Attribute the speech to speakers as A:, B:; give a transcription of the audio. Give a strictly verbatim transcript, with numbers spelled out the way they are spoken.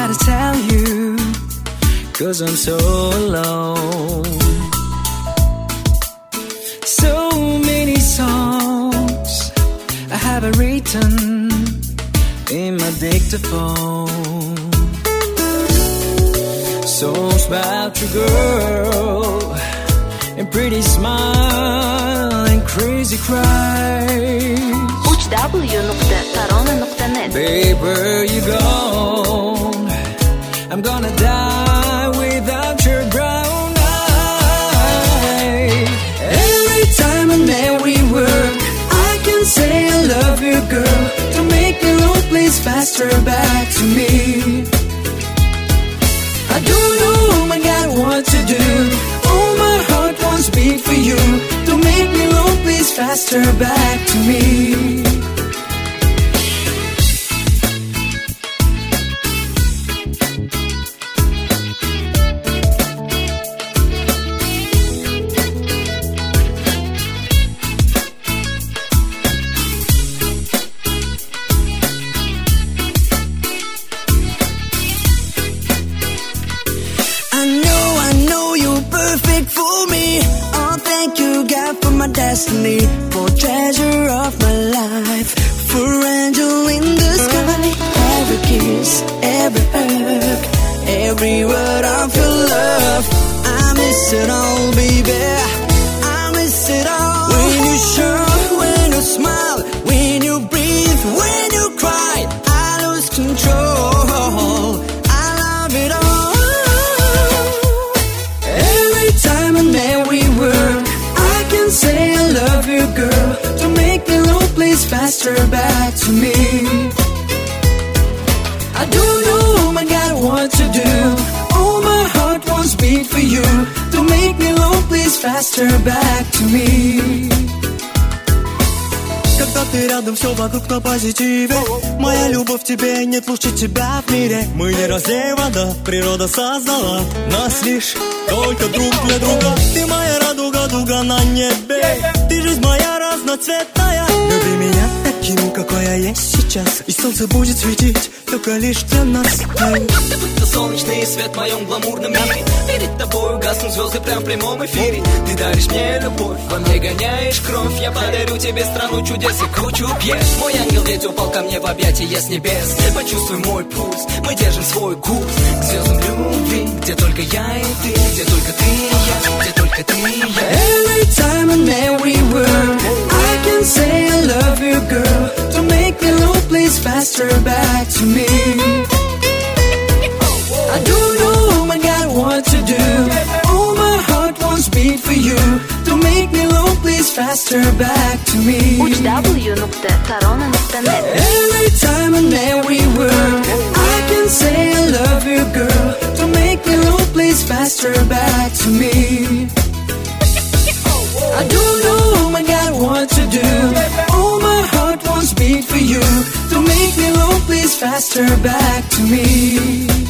A: gotta tell you, cause I'm so alone. So many songs I haven't written in my dictaphone. Songs about your girl and pretty smile and crazy cries.
B: uch w nuqta tarona nuqta net.
A: Babe, where you gone? I'm gonna die without your brown eye. Every time I'm there we work, I can say I love you, girl. To make me look, please faster back to me. I don't know, oh my God, what to do. Oh, my heart wants beat for you. To make me look, please faster back to me.
C: Destiny, for treasure of my life, for angel in the sky. Every kiss, every hug, every word of your love, I miss it all, baby. I miss it all. When you show, when you smile, when you breathe, when you cry, I lose control. I love it all.
A: Every time I'm there we work, say I love you, girl. To make me look, please faster back to me. I don't know, oh my God, what to do. Oh, my heart wants beat for you. To make me look, please faster back to me.
D: Когда ты рядом, все вокруг на позитиве. Моя любовь тебе, нет лучше тебя в мире. Мы не разлей вода, природа создала нас лишь только друг для друга. Ты моя радуга, дуга на небе. Ты жизнь моя разноцветная. Люби меня таким, какой я есть сейчас. И солнце будет светить только лишь для нас.
E: Будто солнечный свет в моем гламурном мире. Перед тобой гаснут звезды прям в прямом эфире. Ты даришь мне любовь, во мне гоняешь кровь. Я подарю тебе страну чудес и кучу пьес. Мой ангел ведь упал ко мне в объятия с небес. Почувствуй мой пульс, мы держим свой курс к звездам любви, где только я и ты, где только ты и я, где только ты и я.
A: Every time I'm there we work, I can say I love you, girl. To make me look, please faster back to me. I don't know, oh my God, what to do. Oh, my heart wants beat for you. To make me look, please faster back to me.
B: uch w nuqta tarona nuqta net.
A: Every time I'm there we work, I can say I love you, girl. To make me look, please faster back to me. I don't know, oh my God, what to do. Oh, my heart wants beat for you. To make me look, please faster back to me.